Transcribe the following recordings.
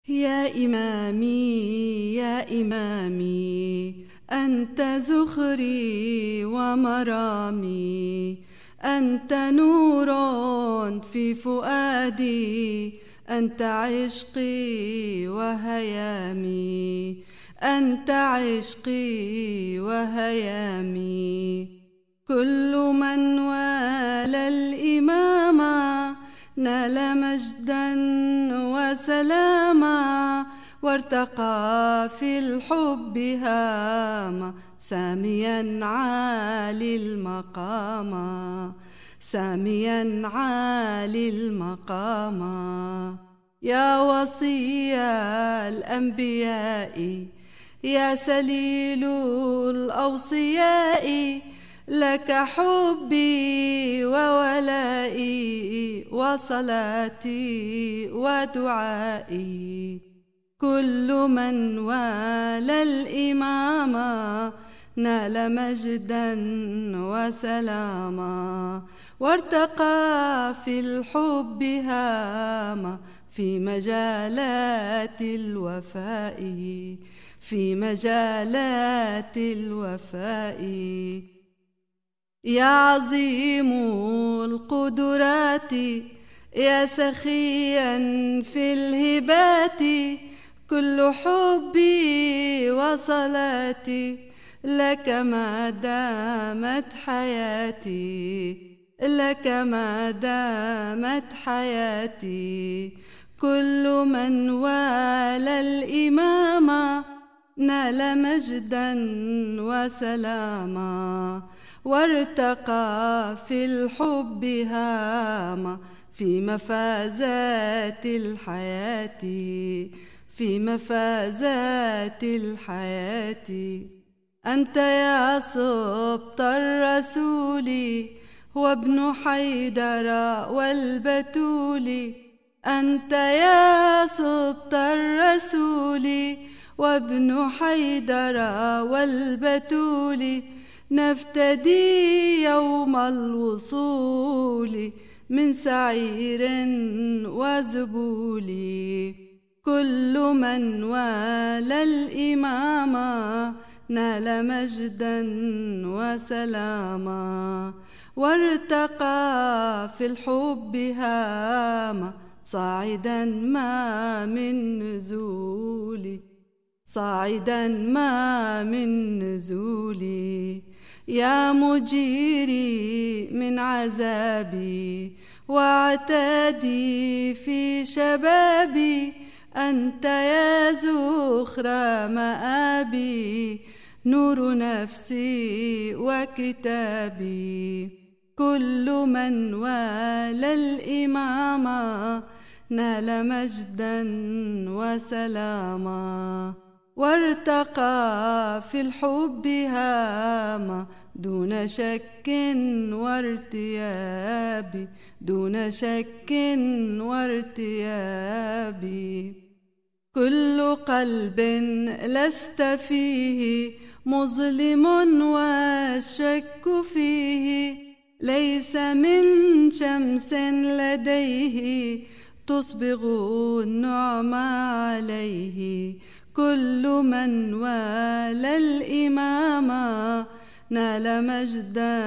يا إمامي يا إمامي، أنت زخري ومرامي، أنت نور في فؤادي، أنت عشقي وهيامي، أنت عشقي وهيامي. كل من والى الإمام نال مجدا وسلاما، وارتقى في الحب هاما، ساميا عالي المقام، ساميا عالي المقام. يا وصي الأنبياء، يا سليل الأوصياء، لك حبي وولائي وصلاتي ودعائي. كل من والى الإمام نال مجدا وسلاما، وارتقى في الحب هاما، في مجالات الوفاء، في مجالات الوفاء. يا عظيم القدرات، يا سخيا في الهبات، كل حبي وصلاتي لك ما دامت حياتي، لك ما دامت حياتي. كل من والى الإمام نال مجدا وسلاما، وارتقى في الحب هاما، في مفازات الحياة، في مفازات الحياة. أنت يا سبط الرسول وابن حيدر والبتول، أنت يا سبط الرسول وابن حيدر والبتول، نفتدي يوم الوصول من سعير وزبول. كل من والى الإمام نال مجدا وسلاما، وارتقى في الحب هاما، صاعدا ما من نزول، صاعدا ما من نزول. يا مجيري من عذابي وعتادي في شبابي، أنت يا زخر مآبي، نور نفسي وكتابي. كل من والى الإمام نال مجدا وسلاما، وارتقى في الحب هاما، دون شك وارتياب، دون شك وارتياب. كل قلب لست فيه مظلم والشك فيه، ليس من شمس لديه تصبغ النعم عليه. كل من والى الإمام نال مجدا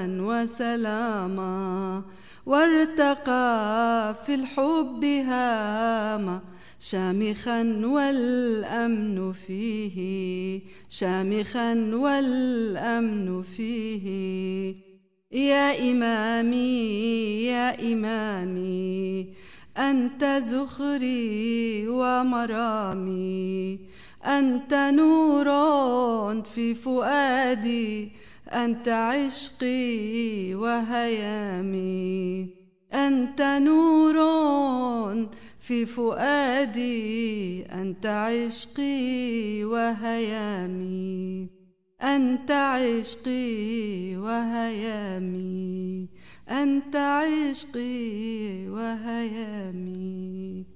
وسلاما، وارتقى في الحب هاما، شامخا والأمن فيه، شامخا والأمن فيه. يا إمامي يا إمامي، أنت زخري ومرامي، أنت نور في فؤادي، أنت عشقي وهيامي، أنت نور في فؤادي، أنت عشقي وهيامي، أنت عشقي وهيامي، أنت عشقي وهيامي.